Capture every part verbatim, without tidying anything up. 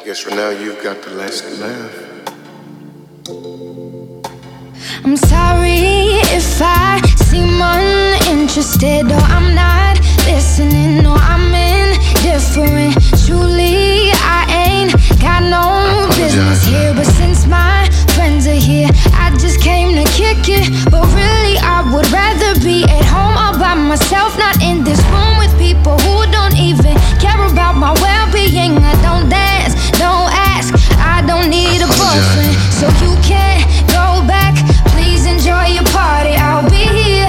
guess for now you've got the last laugh. I'm sorry if I seem uninterested, or I'm not listening, or I'm indifferent. Truly, I ain't got no business here, but since my friends are here, I just came to kick it. But really, I would rather be at home all by myself, not in this room with people who don't even care about my well-being. I don't dance, don't ask, I don't need a boyfriend, so you can't go back. Please enjoy your party, I'll be here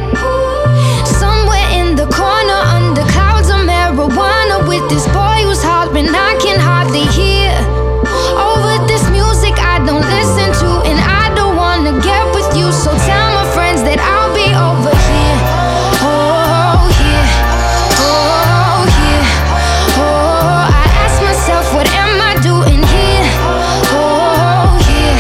somewhere in the corner under clouds of marijuana with this boy who's hollering I can hardly hear. Over this music I don't listen to, and I don't wanna get with you, so tell my friends that I'll be over here. Oh yeah, oh yeah, oh, I ask myself what am I doing here. Oh yeah,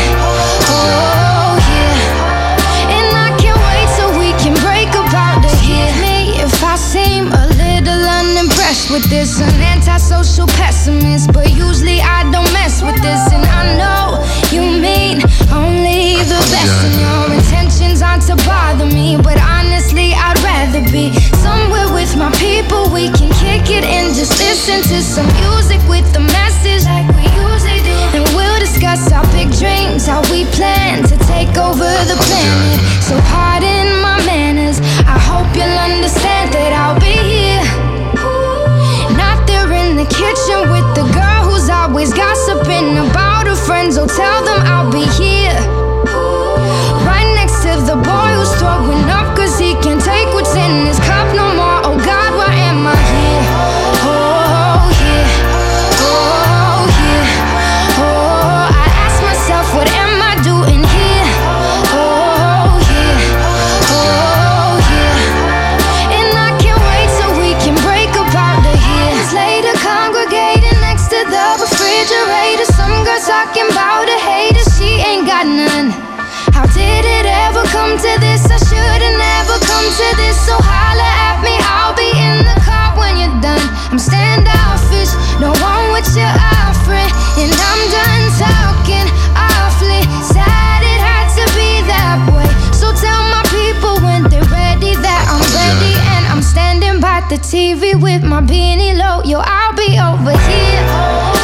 oh yeah, and I can't wait so we can break up out of here. Me if I seem a little unimpressed with this, an antisocial pessimist, but usually I don't mess with this, and I know you mean only the best, and your intentions aren't to bother me, but honestly I'd rather be somewhere with my people. We can kick it and just listen to some music with the message like we usually do, and we'll discuss our big dreams, how we plan to take over the planet. So pardon my manners, I hope you'll understand that I'll be here, not there in the kitchen with the girl who's always gossiping about her friends. Oh, tell them I'll be here right next to the boy who's throwing up cause he can't take what's in his cup no more. Oh God, why am I here? Oh yeah, oh yeah, oh, I ask myself what am I doing here. Oh yeah, oh yeah, and I can't wait so we can break up out of here. Years later, congregating next to the refrigerator, some girl talking about a hater, she ain't got none. How did it ever come to this? I should've never come to this, so holla at me, I'll be in the car when you're done. I'm standoffish, don't want what you're offering, and I'm done talking awfully. Sad it had to be that way, so tell my people when they're ready that I'm ready, and I'm standing by the T V with my beanie low. Yo, I'll be over here.